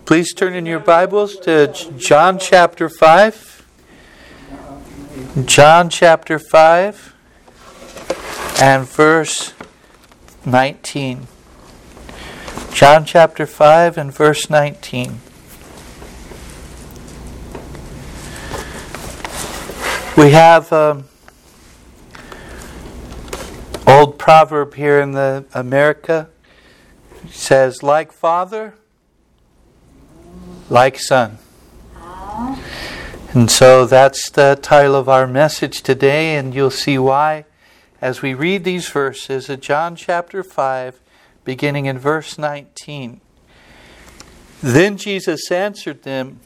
Please turn in your Bibles to John chapter 5. John chapter 5 and verse 19. John chapter 5 and verse 19. We have old proverb here in America. It says, like father, like son. And so that's the title of our message today, and you'll see why as we read these verses of John chapter 5, beginning in verse 19. Then Jesus answered them,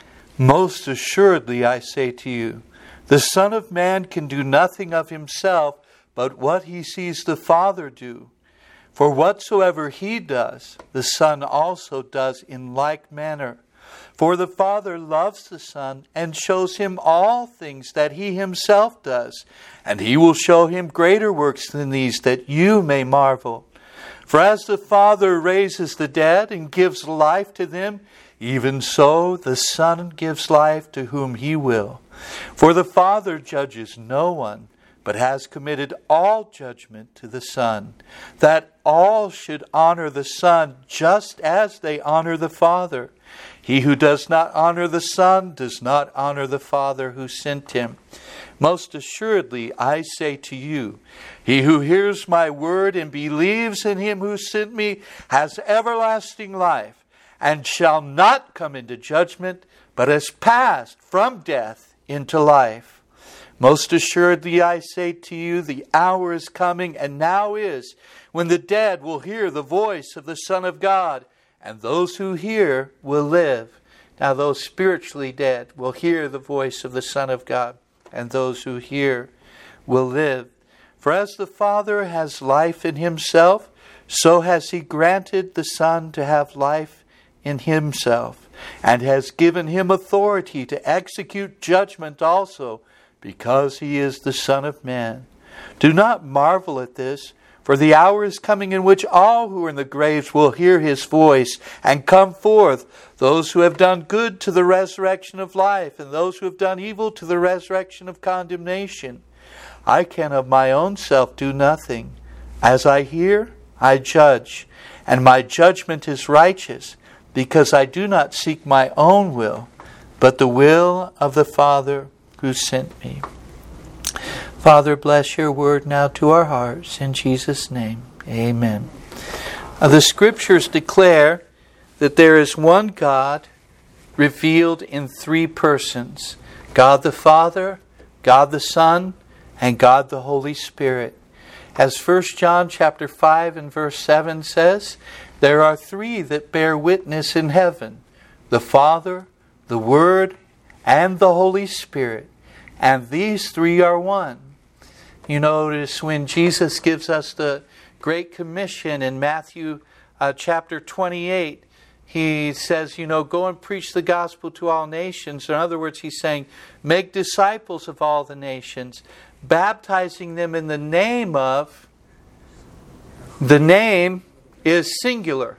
most assuredly I say to you, the Son of Man can do nothing of himself, but what he sees the Father do. For whatsoever he does, the Son also does in like manner. For the Father loves the Son and shows him all things that he himself does. And he will show him greater works than these, that you may marvel. For as the Father raises the dead and gives life to them, even so the Son gives life to whom he will. For the Father judges no one, but has committed all judgment to the Son, that all should honor the Son just as they honor the Father. He who does not honor the Son does not honor the Father who sent him. Most assuredly, I say to you, he who hears my word and believes in him who sent me has everlasting life, and shall not come into judgment, but has passed from death into life. Most assuredly, I say to you, the hour is coming, and now is, when the dead will hear the voice of the Son of God, and those who hear will live. Now those spiritually dead will hear the voice of the Son of God, and those who hear will live. For as the Father has life in himself, so has he granted the Son to have life in himself, and has given him authority to execute judgment also, because he is the Son of Man. Do not marvel at this, for the hour is coming in which all who are in the graves will hear his voice and come forth, those who have done good to the resurrection of life, and those who have done evil to the resurrection of condemnation. I can of my own self do nothing. As I hear, I judge, and my judgment is righteous, because I do not seek my own will, but the will of the Father who sent me. Father, bless your word now to our hearts. In Jesus' name, amen. The Scriptures declare that there is one God revealed in three persons. God the Father, God the Son, and God the Holy Spirit. As 1 John chapter 5 and verse 7 says, there are three that bear witness in heaven, the Father, the Word, and the Holy Spirit. And these three are one. You notice when Jesus gives us the Great Commission in Matthew chapter 28, he says, go and preach the gospel to all nations. In other words, he's saying, make disciples of all the nations, baptizing them in the name of, the name is singular.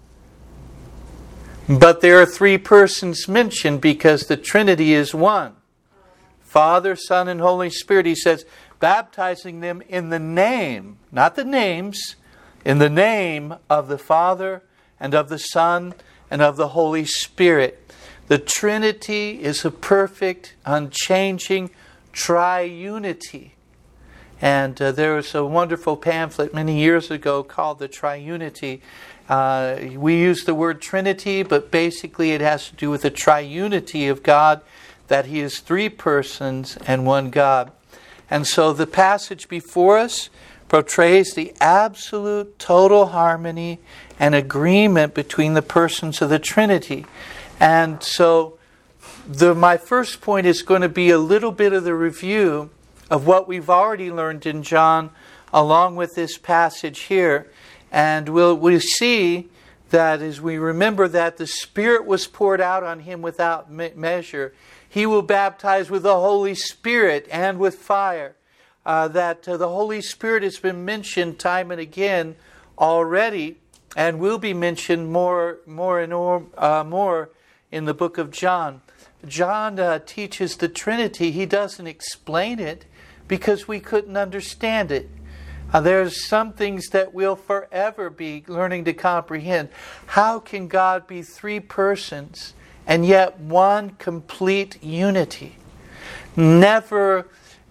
But there are three persons mentioned because the Trinity is one. Father, Son, and Holy Spirit. He says, baptizing them in the name, not the names, in the name of the Father and of the Son and of the Holy Spirit. The Trinity is a perfect, unchanging triunity. And there was a wonderful pamphlet many years ago called The Triunity. We use the word Trinity, but basically it has to do with the triunity of God, that He is three persons and one God. And so the passage before us portrays the absolute total harmony and agreement between the persons of the Trinity. And so my first point is going to be a little bit of the review of what we've already learned in John along with this passage here. And we'll see that as we remember that the Spirit was poured out on Him without measure, He will baptize with the Holy Spirit and with fire. That the Holy Spirit has been mentioned time and again already and will be mentioned more in the book of John. John teaches the Trinity. He doesn't explain it because we couldn't understand it. There's some things that we'll forever be learning to comprehend. How can God be three persons and yet one complete unity? Never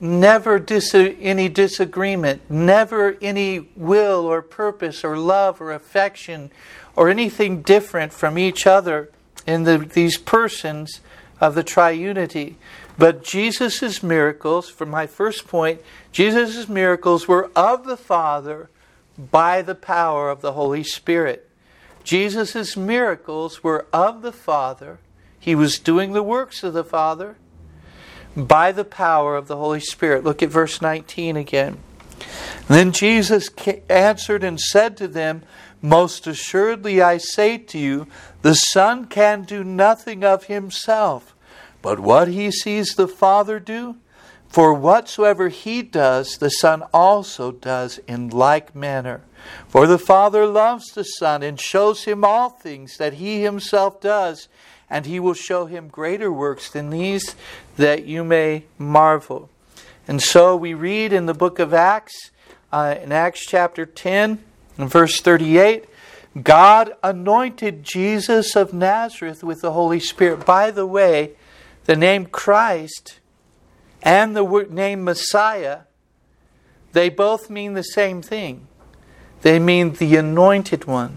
any disagreement, never any will or purpose or love or affection or anything different from each other in these persons of the triunity. But Jesus' miracles, for my first point, Jesus' miracles were of the Father by the power of the Holy Spirit. Jesus' miracles were of the Father. He was doing the works of the Father by the power of the Holy Spirit. Look at verse 19 again. Then Jesus answered and said to them, "Most assuredly I say to you, the Son can do nothing of himself, but what he sees the Father do. For whatsoever he does, the Son also does in like manner. For the Father loves the Son and shows him all things that he himself does, and he will show him greater works than these, that you may marvel." And so we read in the book of Acts, in Acts chapter 10, and verse 38, God anointed Jesus of Nazareth with the Holy Spirit. By the way, the name Christ and the name Messiah, they both mean the same thing. They mean the anointed one.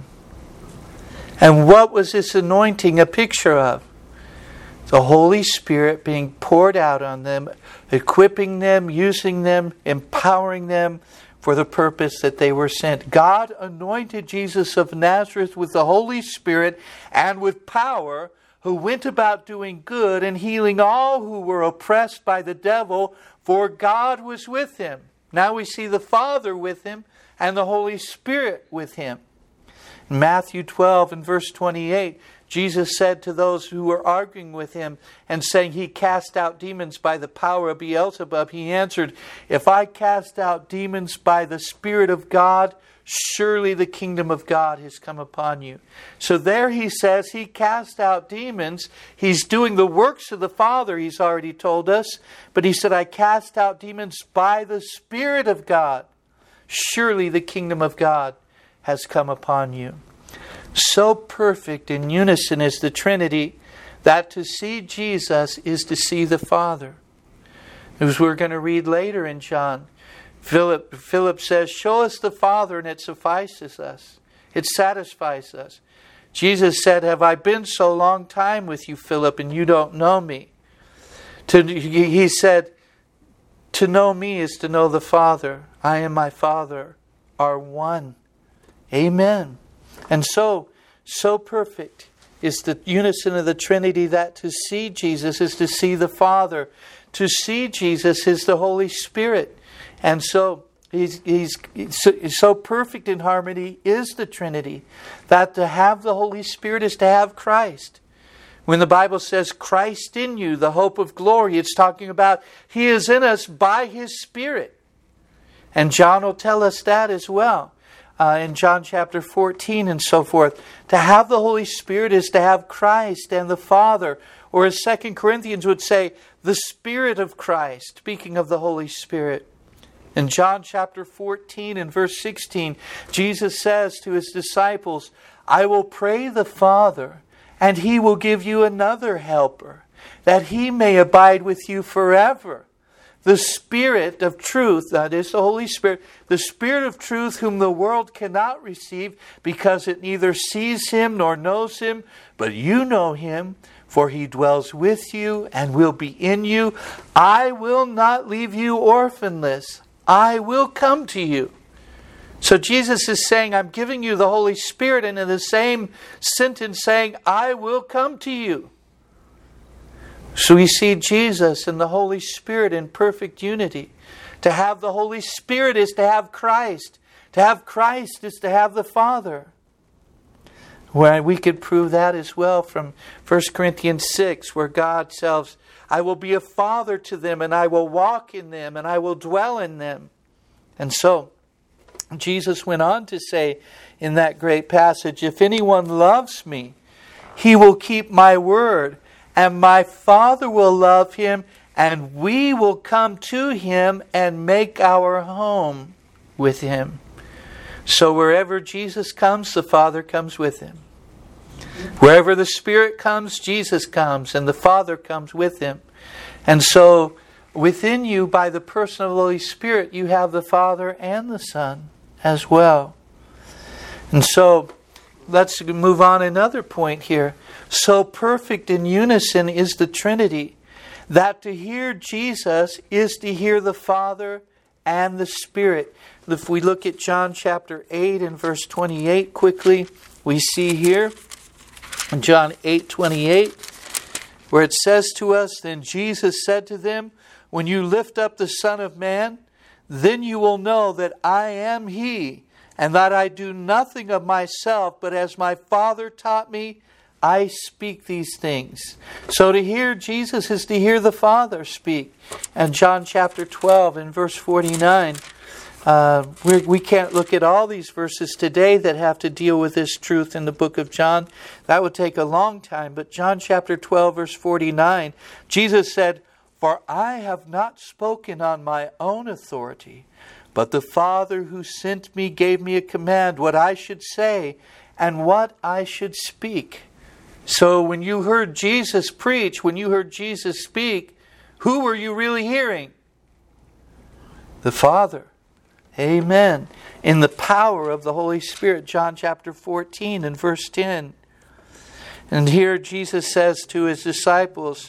And what was this anointing a picture of? The Holy Spirit being poured out on them, equipping them, using them, empowering them for the purpose that they were sent. God anointed Jesus of Nazareth with the Holy Spirit and with power, who went about doing good and healing all who were oppressed by the devil, for God was with him. Now we see the Father with him and the Holy Spirit with him. In Matthew 12 and verse 28, Jesus said to those who were arguing with him and saying he cast out demons by the power of Beelzebub, he answered, "If I cast out demons by the Spirit of God, surely the kingdom of God has come upon you." So there he says he cast out demons. He's doing the works of the Father, he's already told us. But he said, "I cast out demons by the Spirit of God. Surely the kingdom of God has come upon you." So perfect in unison is the Trinity that to see Jesus is to see the Father. As we're going to read later in John, Philip says, "Show us the Father and it suffices us. It satisfies us." Jesus said, "Have I been so long time with you, Philip, and you don't know me?" He said, "To know me is to know the Father. I and my Father are one." Amen. And so perfect is the unison of the Trinity that to see Jesus is to see the Father. To see Jesus is the Holy Spirit. And so he's so perfect in harmony is the Trinity that to have the Holy Spirit is to have Christ. When the Bible says Christ in you, the hope of glory, it's talking about He is in us by His Spirit. And John will tell us that as well. In John chapter 14 and so forth. To have the Holy Spirit is to have Christ and the Father. Or as 2 Corinthians would say, the Spirit of Christ, speaking of the Holy Spirit. In John chapter 14 and verse 16, Jesus says to His disciples, "I will pray the Father, and He will give you another helper, that He may abide with you forever. The Spirit of truth," that is the Holy Spirit, "the Spirit of truth whom the world cannot receive, because it neither sees Him nor knows Him, but you know Him, for He dwells with you and will be in you. I will not leave you orphanless. I will come to you." So Jesus is saying, I'm giving you the Holy Spirit, and in the same sentence saying, I will come to you. So we see Jesus and the Holy Spirit in perfect unity. To have the Holy Spirit is to have Christ. To have Christ is to have the Father. Where we could prove that as well from 1 Corinthians 6, where God says, "I will be a father to them, and I will walk in them, and I will dwell in them." And so, Jesus went on to say in that great passage, if anyone loves me, he will keep my word, and my Father will love him, and we will come to him and make our home with him. So wherever Jesus comes, the Father comes with him. Wherever the Spirit comes, Jesus comes, and the Father comes with him. And so within you, by the person of the Holy Spirit, you have the Father and the Son as well. And so let's move on another point here. So perfect in unison is the Trinity, that to hear Jesus is to hear the Father and the Spirit. If we look at John chapter 8 and verse 28 quickly, we see here in John 8:28, where it says to us, then Jesus said to them, when you lift up the Son of Man, then you will know that I am He, and that I do nothing of myself, but as my Father taught me, I speak these things. So to hear Jesus is to hear the Father speak. And John chapter 12 and verse 49, we can't look at all these verses today that have to deal with this truth in the book of John. That would take a long time. But John chapter 12 verse 49, Jesus said, for I have not spoken on my own authority, but the Father who sent me gave me a command what I should say and what I should speak. So when you heard Jesus preach, when you heard Jesus speak, who were you really hearing? The Father. Amen. In the power of the Holy Spirit. John chapter 14 and verse 10. And here Jesus says to his disciples,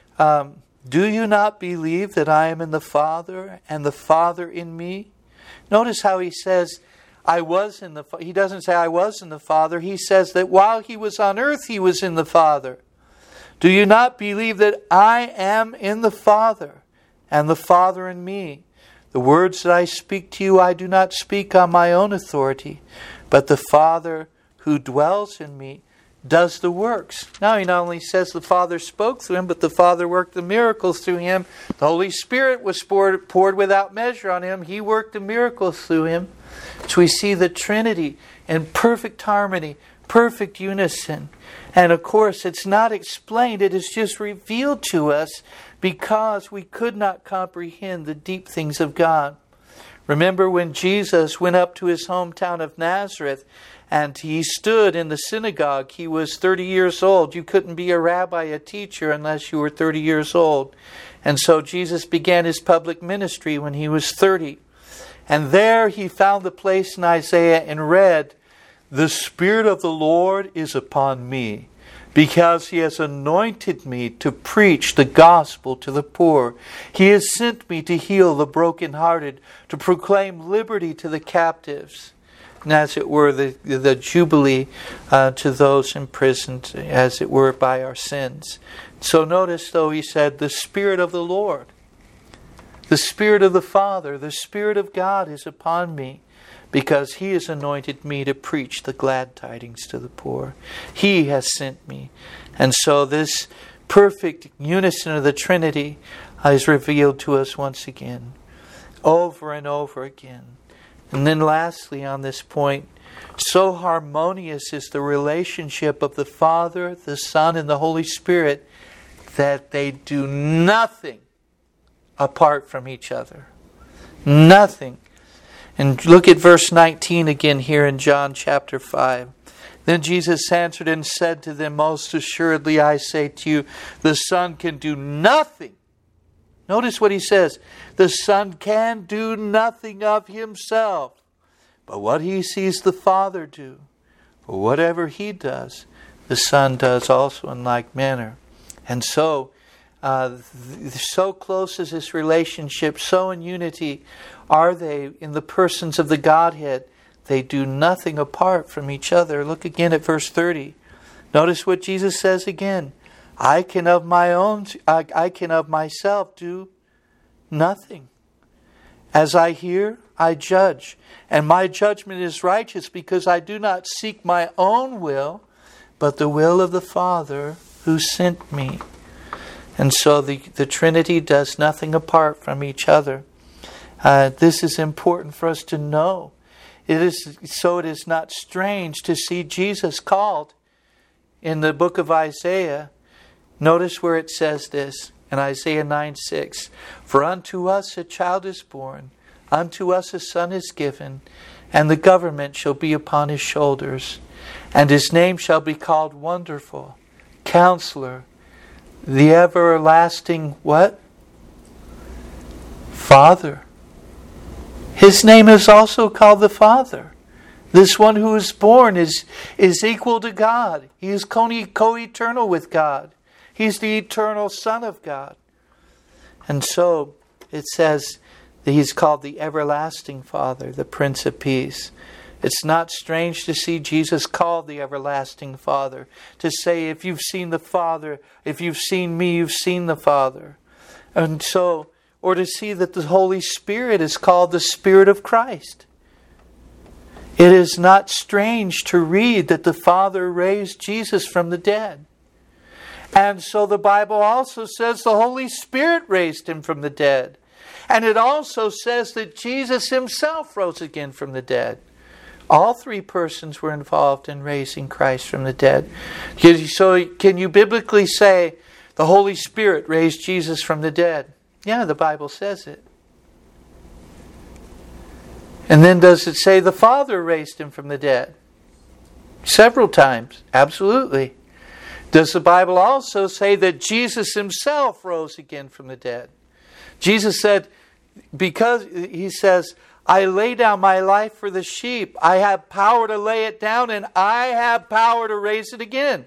do you not believe that I am in the Father and the Father in me? Notice how he says, I was in the Father. He doesn't say I was in the Father. He says that while he was on earth, he was in the Father. Do you not believe that I am in the Father and the Father in me? The words that I speak to you, I do not speak on my own authority, but the Father who dwells in me does the works. Now he not only says the Father spoke through him, but the Father worked the miracles through him. The Holy Spirit was poured without measure on him. He worked the miracles through him. So we see the Trinity in perfect harmony, perfect unison. And of course, it's not explained. It is just revealed to us because we could not comprehend the deep things of God. Remember when Jesus went up to his hometown of Nazareth and he stood in the synagogue. He was 30 years old. You couldn't be a rabbi, a teacher, unless you were 30 years old. And so Jesus began his public ministry when he was 30. And there he found the place in Isaiah and read, the Spirit of the Lord is upon me, because He has anointed me to preach the gospel to the poor. He has sent me to heal the brokenhearted, to proclaim liberty to the captives, and as it were, the jubilee to those imprisoned, as it were, by our sins. So notice, though, he said, the Spirit of the Lord, the Spirit of the Father, the Spirit of God is upon me, because He has anointed me to preach the glad tidings to the poor. He has sent me. And so this perfect unison of the Trinity is revealed to us once again, over and over again. And then lastly on this point, so harmonious is the relationship of the Father, the Son, and the Holy Spirit that they do nothing apart from each other. Nothing. And look at verse 19 again here in John chapter 5. Then Jesus answered and said to them, most assuredly I say to you, the Son can do nothing. Notice what He says. The Son can do nothing of Himself, but what He sees the Father do. For whatever He does, the Son does also in like manner. And so close is this relationship, so in unity are they in the persons of the Godhead. They do nothing apart from each other. Look again at verse 30. Notice what Jesus says again. I can of myself do nothing. As I hear, I judge. And my judgment is righteous, because I do not seek my own will, but the will of the Father who sent me. And so the Trinity does nothing apart from each other. This is important for us to know. It is not strange to see Jesus called in the book of Isaiah. Notice where it says this in Isaiah 9:6. For unto us a child is born, unto us a son is given, and the government shall be upon his shoulders. And his name shall be called Wonderful, Counselor, the Everlasting what? Father. His name is also called the Father. This one who is born is equal to God. He is co-eternal with God. He's the eternal Son of God. And so it says that He's called the Everlasting Father, the Prince of Peace. It's not strange to see Jesus called the Everlasting Father. To say, if you've seen the Father, if you've seen me, you've seen the Father. And so, or to see that the Holy Spirit is called the Spirit of Christ. It is not strange to read that the Father raised Jesus from the dead. And so the Bible also says the Holy Spirit raised Him from the dead. And it also says that Jesus Himself rose again from the dead. All three persons were involved in raising Christ from the dead. So can you biblically say the Holy Spirit raised Jesus from the dead? Yeah, the Bible says it. And then does it say the Father raised Him from the dead? Several times. Absolutely. Does the Bible also say that Jesus Himself rose again from the dead? Jesus said, because He says, I lay down my life for the sheep. I have power to lay it down and I have power to raise it again.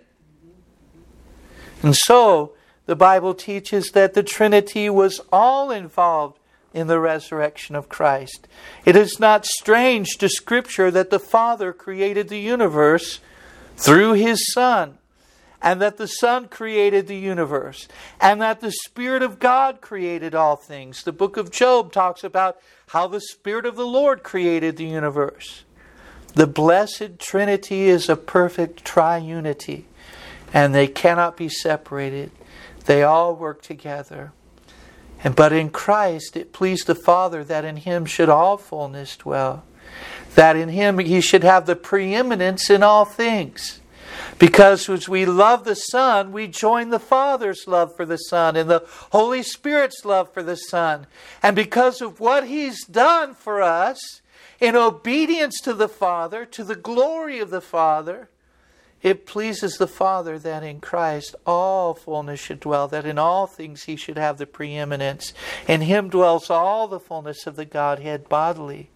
And so, the Bible teaches that the Trinity was all involved in the resurrection of Christ. It is not strange to Scripture that the Father created the universe through His Son, and that the Son created the universe, and that the Spirit of God created all things. The book of Job talks about how the Spirit of the Lord created the universe. The blessed Trinity is a perfect triunity, and they cannot be separated. They all work together. But in Christ it pleased the Father that in Him should all fullness dwell. That in Him He should have the preeminence in all things. Because as we love the Son, we join the Father's love for the Son and the Holy Spirit's love for the Son. And because of what He's done for us, in obedience to the Father, to the glory of the Father, it pleases the Father that in Christ all fullness should dwell, that in all things He should have the preeminence. In Him dwells all the fullness of the Godhead bodily.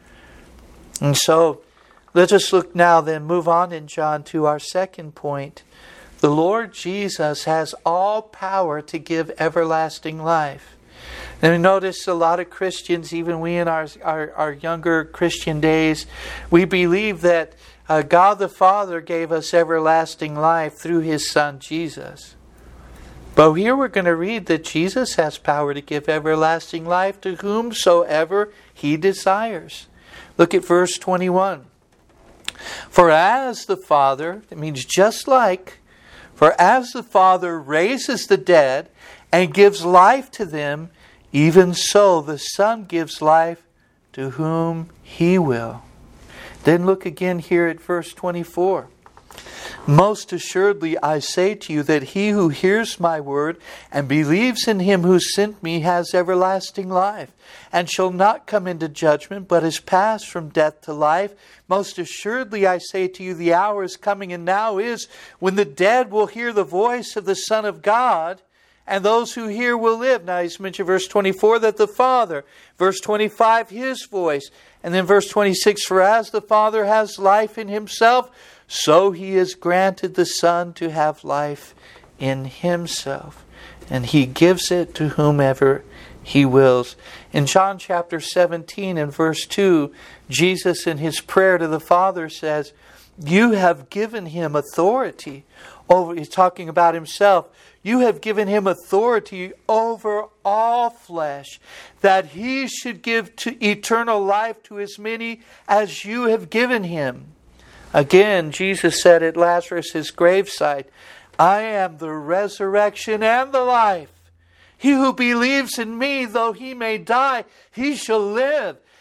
And so, let us look now, then move on in John to our second point. The Lord Jesus has all power to give everlasting life. And notice a lot of Christians, even we in our younger Christian days, we believe that God the Father gave us everlasting life through His Son Jesus. But here we're going to read that Jesus has power to give everlasting life to whomsoever He desires. Look at verse 21. For as the Father, it means just like, for as the Father raises the dead and gives life to them, even so the Son gives life to whom He will. Then look again here at verse 24. Most assuredly I say to you that he who hears my word and believes in Him who sent me has everlasting life, and shall not come into judgment, but is passed from death to life. Most assuredly I say to you, the hour is coming, and now is, when the dead will hear the voice of the Son of God, and those who hear will live. Now he's mentioned verse 24 that the Father, verse 25 His voice, and then verse 26, for as the Father has life in Himself, so He has granted the Son to have life in Himself, and He gives it to whomever He wills. In John chapter 17 and verse 2, Jesus in His prayer to the Father says, you have given Him authority over, He's talking about Himself, you have given Him authority over all flesh, that He should give to eternal life to as many as you have given Him. Again, Jesus said at Lazarus' graveside, I am the resurrection and the life. He who believes in me, though he may die, he shall live.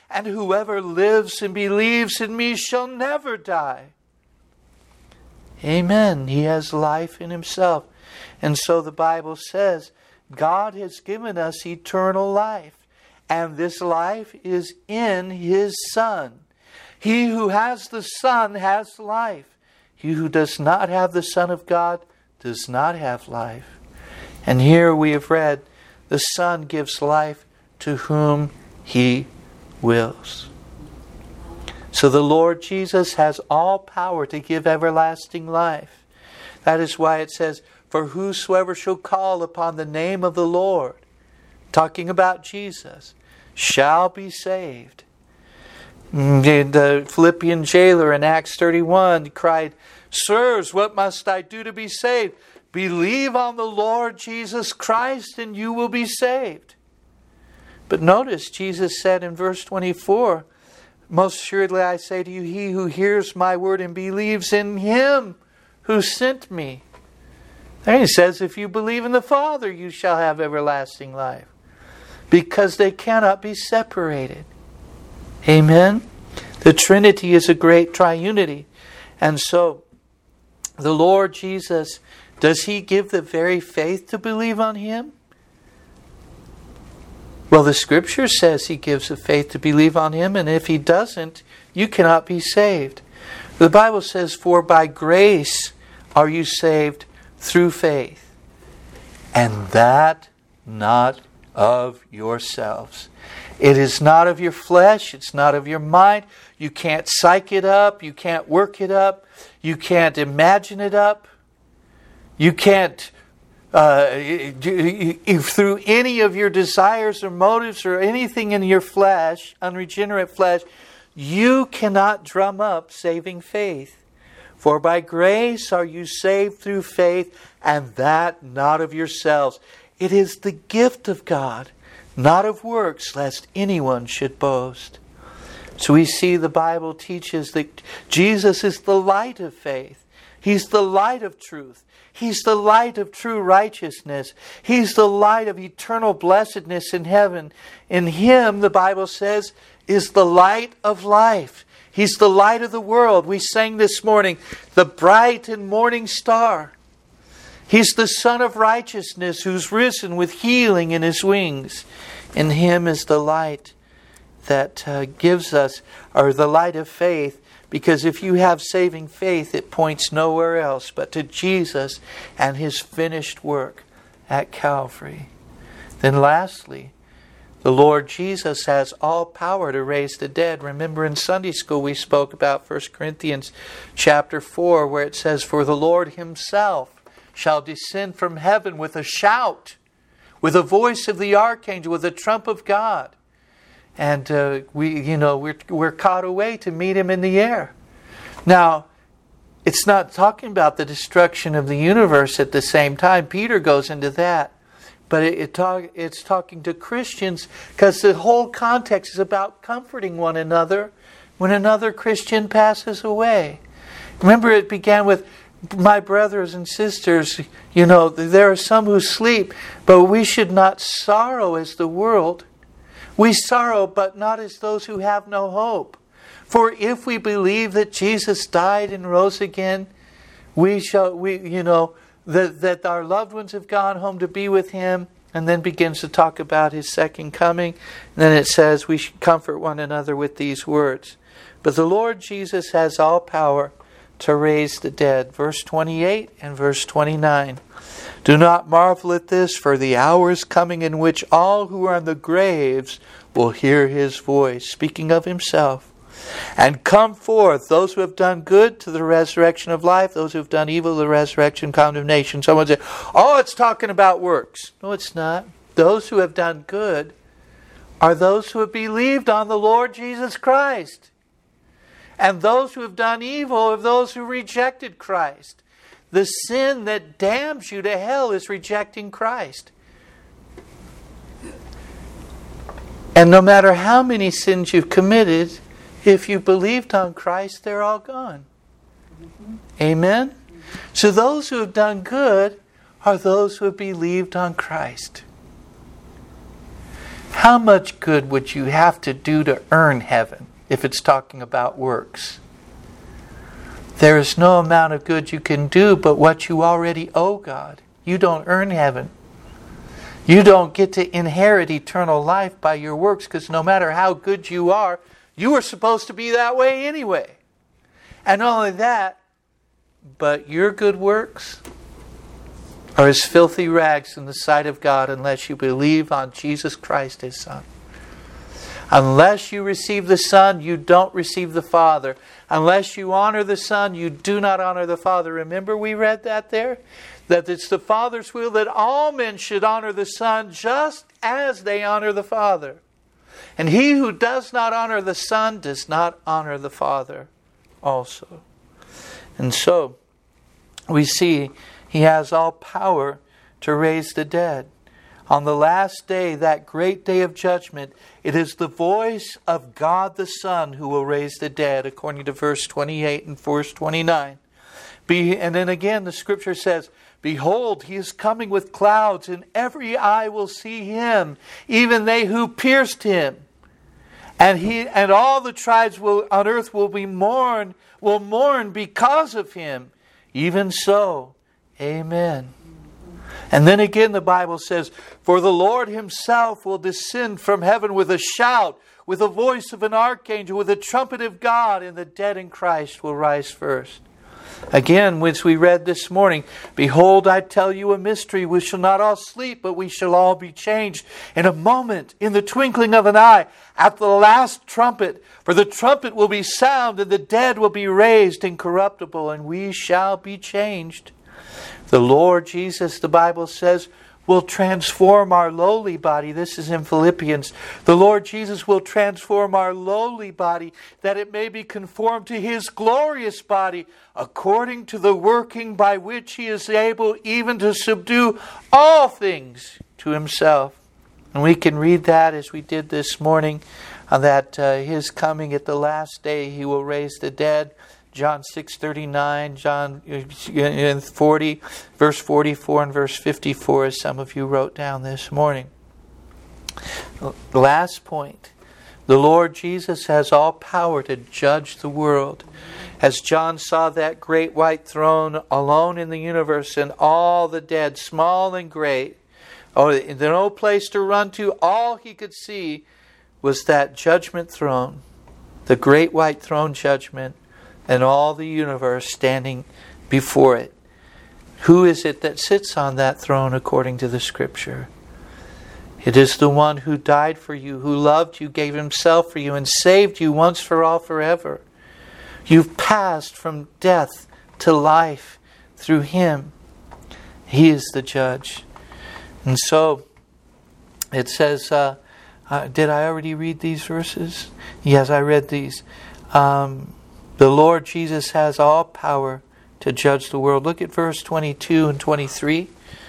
and whoever lives and believes in me shall never die. Amen. He has life in himself. And so the Bible says, God has given us eternal life, and this life is in His Son. He who has the Son has life. He who does not have the Son of God does not have life. And here we have read, the Son gives life to whom He wills. So the Lord Jesus has all power to give everlasting life. That is why it says, for whosoever shall call upon the name of the Lord, talking about Jesus, shall be saved. The Philippian jailer in Acts 31 cried, Sirs, what must I do to be saved? Believe on the Lord Jesus Christ and you will be saved. But notice Jesus said in verse 24, most assuredly I say to you, he who hears my word and believes in Him who sent me. Then He says, if you believe in the Father, you shall have everlasting life. Because they cannot be separated. Amen? The Trinity is a great triunity. And so, the Lord Jesus, does He give the very faith to believe on Him? Well, the Scripture says He gives the faith to believe on Him, and if He doesn't, you cannot be saved. The Bible says, for by grace are you saved through faith, and that not of yourselves. It is not of your flesh, it's not of your mind. You can't psych it up, you can't work it up, you can't imagine it up. You can't, through any of your desires or motives or anything in your flesh, unregenerate flesh, you cannot drum up saving faith. For by grace are you saved through faith, and that not of yourselves. It is the gift of God, not of works, lest anyone should boast. So we see the Bible teaches that Jesus is the light of faith. He's the light of truth. He's the light of true righteousness. He's the light of eternal blessedness in heaven. In Him, the Bible says, is the light of life. He's the light of the world. We sang this morning, the bright and morning star. He's the Son of righteousness who's risen with healing in His wings. In Him is the light that gives us, or the light of faith. Because if you have saving faith, it points nowhere else but to Jesus and His finished work at Calvary. Then lastly, the Lord Jesus has all power to raise the dead. Remember in Sunday school we spoke about 1 Corinthians chapter 4 where it says, for the Lord Himself shall descend from heaven with a shout, with the voice of the archangel, with the trump of God. And we're caught away to meet Him in the air. Now, it's not talking about the destruction of the universe at the same time. Peter goes into that. But it's talking to Christians because the whole context is about comforting one another when another Christian passes away. Remember, it began with, my brothers and sisters, there are some who sleep, but we should not sorrow as the world. We sorrow, but not as those who have no hope. For if we believe that Jesus died and rose again, that our loved ones have gone home to be with Him, and then begins to talk about His second coming. And then it says we should comfort one another with these words. But the Lord Jesus has all power to raise the dead. Verse 28 and verse 29. Do not marvel at this, for the hour is coming in which all who are in the graves will hear His voice, speaking of Himself. And come forth, those who have done good to the resurrection of life, those who have done evil to the resurrection and condemnation. Someone said, oh, it's talking about works. No, it's not. Those who have done good are those who have believed on the Lord Jesus Christ. And those who have done evil are those who rejected Christ. The sin that damns you to hell is rejecting Christ. And no matter how many sins you've committed, if you believed on Christ, they're all gone. Amen? So those who have done good are those who have believed on Christ. how much good would you have to do to earn heaven if it's talking about works? There is no amount of good you can do but what you already owe God. You don't earn heaven. You don't get to inherit eternal life by your works, because no matter how good you are, you were supposed to be that way anyway. And not only that, but your good works are as filthy rags in the sight of God unless you believe on Jesus Christ, His Son. Unless you receive the Son, you don't receive the Father. Unless you honor the Son, you do not honor the Father. Remember we read that there? That it's the Father's will that all men should honor the Son just as they honor the Father. And he who does not honor the Son does not honor the Father also. And so, we see He has all power to raise the dead. On the last day, that great day of judgment, it is the voice of God the Son who will raise the dead, according to verse 28 and verse 29. And then again, the Scripture says, "Behold, He is coming with clouds, and every eye will see Him, even they who pierced Him. And all the tribes on earth will mourn because of Him. Even so, Amen." And then again the Bible says, "For the Lord Himself will descend from heaven with a shout, with the voice of an archangel, with the trumpet of God, and the dead in Christ will rise first." Again, which we read this morning, "Behold, I tell you a mystery. We shall not all sleep, but we shall all be changed in a moment, in the twinkling of an eye, at the last trumpet. For the trumpet will be sound, and the dead will be raised incorruptible, and we shall be changed." The Lord Jesus, the Bible says, will transform our lowly body. This is in Philippians. The Lord Jesus will transform our lowly body, that it may be conformed to His glorious body, according to the working by which He is able even to subdue all things to Himself. And we can read that as we did this morning, that His coming at the last day, He will raise the dead. John 6:39, John 40, verse 44 and verse 54, as some of you wrote down this morning. The last point. The Lord Jesus has all power to judge the world. As John saw that great white throne alone in the universe, and all the dead, small and great, there's no place to run to. All he could see was that judgment throne, the great white throne judgment, and all the universe standing before it. Who is it that sits on that throne according to the Scripture? It is the one who died for you, who loved you, gave Himself for you, and saved you once for all forever. You've passed from death to life through Him. He is the judge. And so, it says, did I already read these verses? Yes, I read these. The Lord Jesus has all power to judge the world. Look at verse 22 and 23.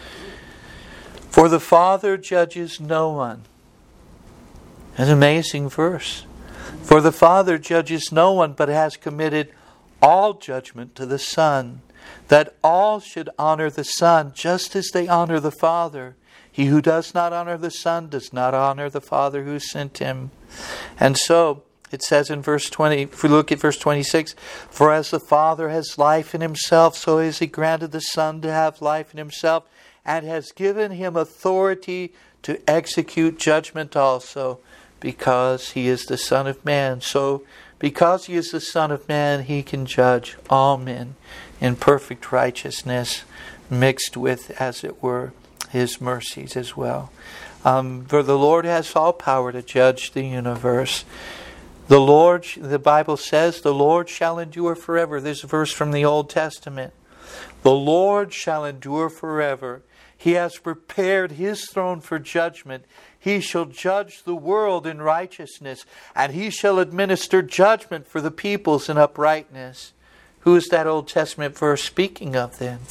"For the Father judges no one." That's an amazing verse. "For the Father judges no one, but has committed all judgment to the Son, that all should honor the Son, just as they honor the Father. He who does not honor the Son does not honor the Father who sent Him." And so, it says in verse 20, if we look at verse 26, "For as the Father has life in Himself, so has He granted the Son to have life in Himself, and has given Him authority to execute judgment also, because He is the Son of Man." So, because He is the Son of Man, He can judge all men in perfect righteousness, mixed with, as it were, His mercies as well. For the Lord has all power to judge the universe. The Lord, the Bible says, "The Lord shall endure forever." This is a verse from the Old Testament. "The Lord shall endure forever. He has prepared His throne for judgment. He shall judge the world in righteousness, and He shall administer judgment for the peoples in uprightness." Who is that Old Testament verse speaking of then?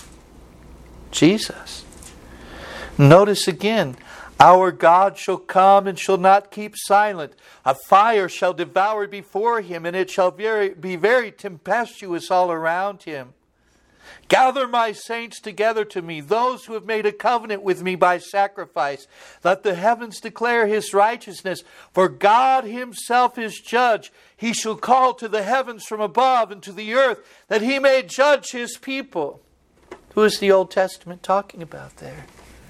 Jesus. Notice again, "Our God shall come and shall not keep silent. A fire shall devour before Him, and it shall be very tempestuous all around Him." Gather my saints together to me, those who have made a covenant with me by sacrifice. Let the heavens declare His righteousness, for God Himself is judge. He shall call to the heavens from above and to the earth, that He may judge His people. Who is the Old Testament talking about there?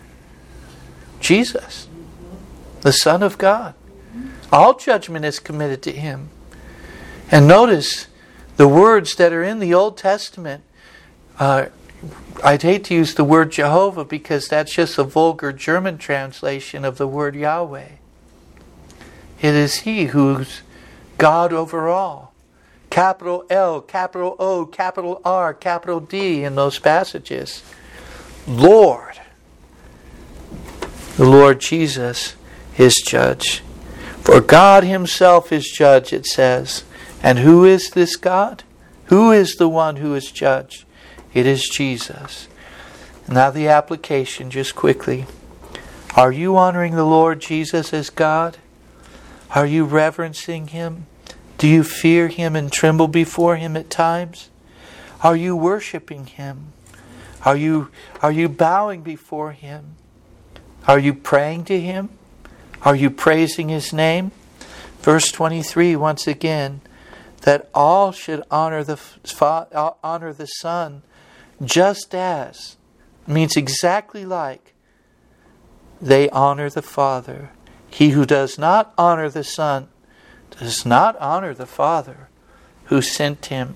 Jesus, the Son of God. All judgment is committed to Him. And notice the words that are in the Old Testament. I'd hate to use the word Jehovah because that's just a vulgar German translation of the word Yahweh. It is He who's God over all. Capital L, capital O, capital R, capital D in those passages. Lord. The Lord Jesus is judge. For God Himself is judge, it says. And who is this God? Who is the one who is judge? It is Jesus. Now the application, just quickly. Are you honoring the Lord Jesus as God? Are you reverencing Him? Do you fear Him and tremble before Him at times? Are you worshiping Him? Are you bowing before Him? Are you praying to Him? Are you praising His name? Verse 23, once again, that all should honor the Son, just as, means exactly like, they honor the Father. He who does not honor the Son does not honor the Father who sent Him.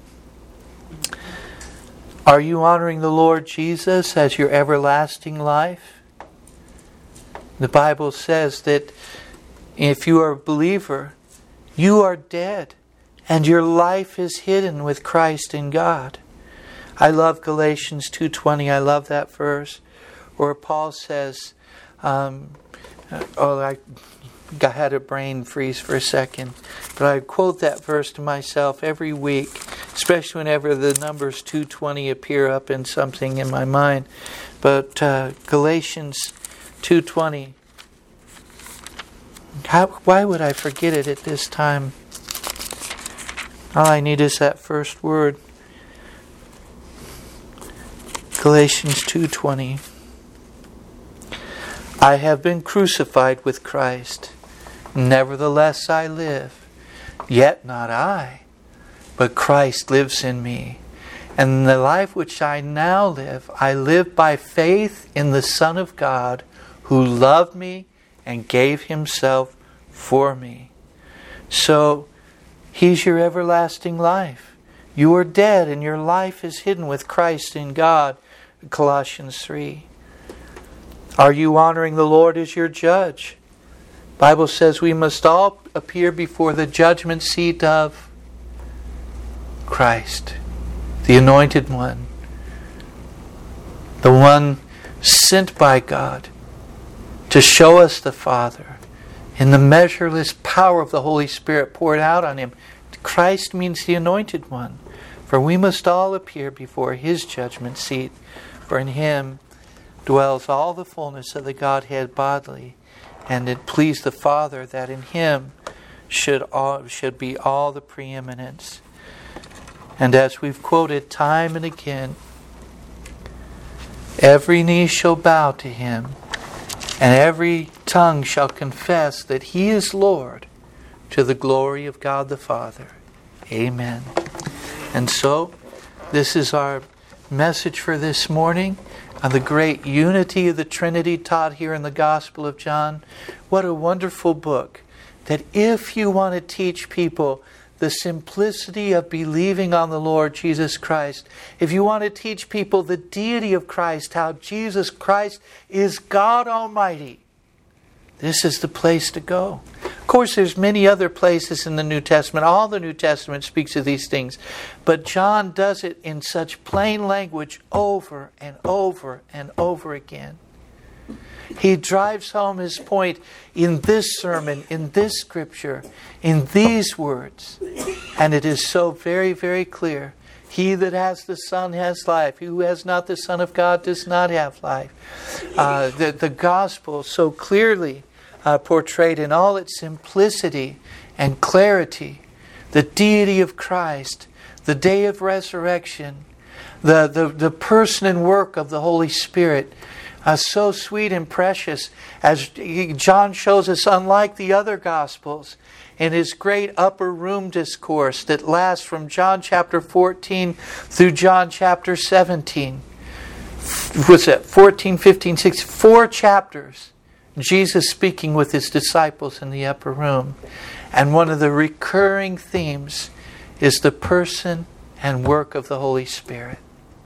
Are you honoring the Lord Jesus as your everlasting life? The Bible says that if you are a believer, you are dead and your life is hidden with Christ in God. I love Galatians 2:20. I love that verse where Paul says, I had a brain freeze for a second, but I quote that verse to myself every week, especially whenever the numbers 2:20 appear up in something in my mind. But Galatians 2:20. Why would I forget it at this time? All I need is that first word. Galatians 2:20. I have been crucified with Christ. Nevertheless I live. Yet not I, but Christ lives in me. And the life which I now live, I live by faith in the Son of God, who loved me and gave Himself for me. So, He's your everlasting life. You are dead and your life is hidden with Christ in God. Colossians 3. Are you honoring the Lord as your judge? The Bible says we must all appear before the judgment seat of Christ, the Anointed One, the one sent by God to show us the Father in the measureless power of the Holy Spirit poured out on Him. Christ means the Anointed One. For we must all appear before His judgment seat. For in Him dwells all the fullness of the Godhead bodily. And it pleased the Father that in Him should be all the preeminence. And as we've quoted time and again, every knee shall bow to Him, and every tongue shall confess that He is Lord, to the glory of God the Father. Amen. And so, this is our message for this morning on the great unity of the Trinity taught here in the Gospel of John. What a wonderful book, that if you want to teach people the simplicity of believing on the Lord Jesus Christ, if you want to teach people the deity of Christ, how Jesus Christ is God Almighty, this is the place to go. Of course, there's many other places in the New Testament. All the New Testament speaks of these things. But John does it in such plain language over and over and over again. He drives home his point in this sermon, in this scripture, in these words. And it is so very, very clear. He that has the Son has life. He who has not the Son of God does not have life. The gospel so clearly portrayed in all its simplicity and clarity. The deity of Christ, the day of resurrection, the person and work of the Holy Spirit. So sweet and precious, as John shows us, unlike the other Gospels, in his great upper room discourse that lasts from John chapter 14 through John chapter 17. What's that? 14, 15, 16, 4 chapters. Jesus speaking with his disciples in the upper room. And one of the recurring themes is the person and work of the Holy Spirit.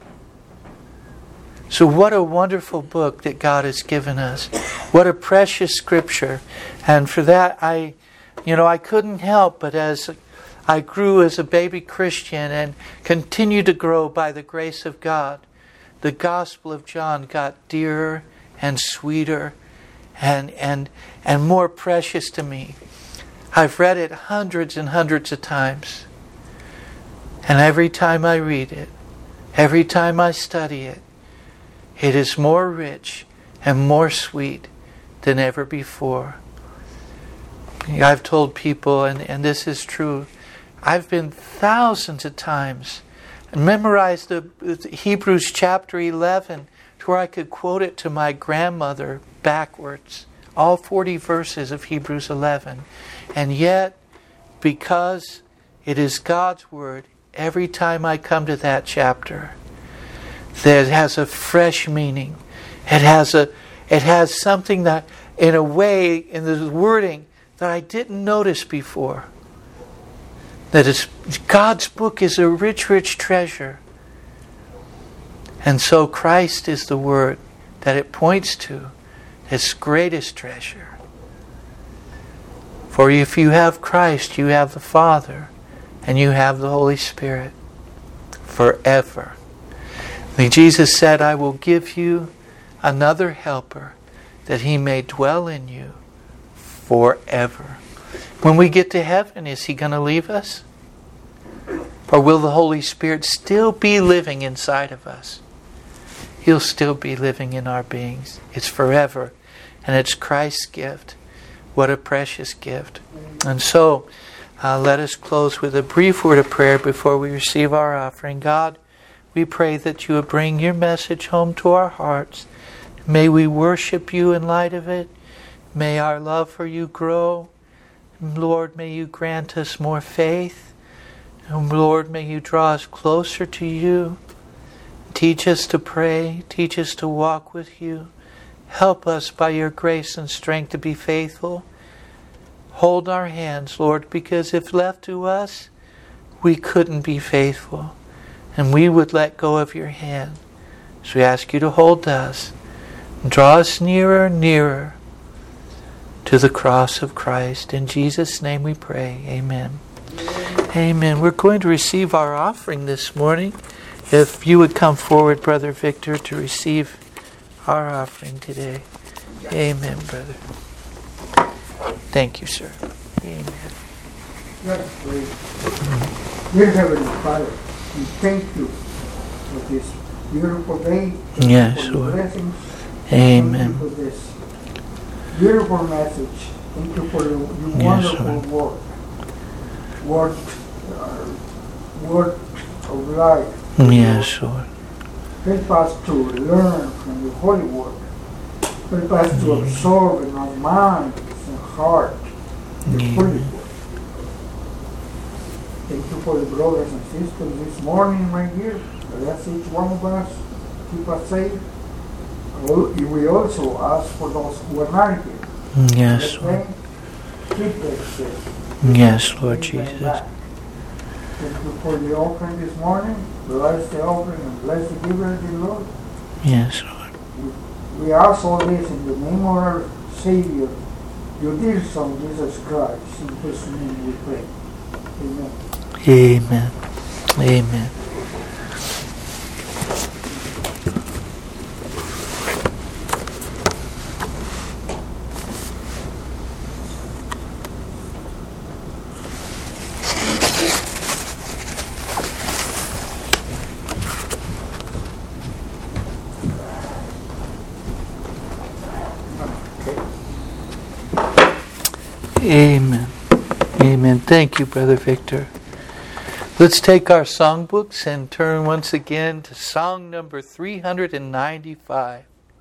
So what a wonderful book that God has given us. What a precious scripture. And for that, I couldn't help but as I grew as a baby Christian and continue to grow by the grace of God, the Gospel of John got dearer and sweeter and more precious to me. I've read it hundreds and hundreds of times. And every time I read it, every time I study it, it is more rich and more sweet than ever before. I've told people, and this is true, I've been thousands of times and memorized the Hebrews chapter 11 to where I could quote it to my grandmother backwards. All 40 verses of Hebrews 11. And yet, because it is God's Word, every time I come to that chapter, that has a fresh meaning. It has something that, in a way, in the wording, that I didn't notice before. God's book is a rich, rich treasure. And so Christ is the Word that it points to, its greatest treasure. For if you have Christ, you have the Father, and you have the Holy Spirit forever. Jesus said, I will give you another helper that he may dwell in you forever. When we get to heaven, is he going to leave us? Or will the Holy Spirit still be living inside of us? He'll still be living in our beings. It's forever. And it's Christ's gift. What a precious gift. And so, let us close with a brief word of prayer before we receive our offering. God, we pray that you will bring your message home to our hearts. May we worship you in light of it. May our love for you grow. Lord, may you grant us more faith. And Lord, may you draw us closer to you. Teach us to pray. Teach us to walk with you. Help us by your grace and strength to be faithful. Hold our hands, Lord, because if left to us, we couldn't be faithful. And we would let go of your hand. So we ask you to hold us and draw us nearer and nearer to the cross of Christ. In Jesus' name we pray. Amen. Amen. We're going to receive our offering this morning. If you would come forward, Brother Victor, to receive our offering today. Amen, brother. Thank you, sir. Amen. Let's pray. Dear Heavenly Father, we thank you for this beautiful day. Yes, for Lord. Blessings. Amen. Thank you for this beautiful message. Thank you for your wonderful word. Word of life. Yes, Lord. Help us to learn from the Holy Word. Help us to absorb in our minds and heart the Holy Word. Thank you for the brothers and sisters this morning, my dear. Bless each one of us. Keep us safe. We also ask for those who are not here. Yes, Lord. Keep them safe. Yes, Lord Jesus. Thank you for the offering this morning. Bless the offering and bless the giver, dear Lord. Yes, Lord. We ask all this in the name of our Savior, your dear Son, Jesus Christ. In His name we pray. Amen. Amen. Amen. Amen. Amen. Thank you, Brother Victor. Let's take our songbooks and turn once again to song number 395.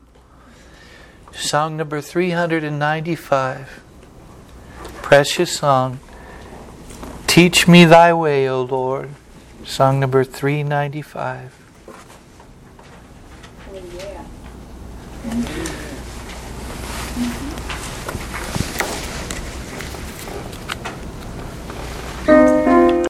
Song number 395. Precious song. Teach me thy way, O Lord. Song number 395. Oh, yeah.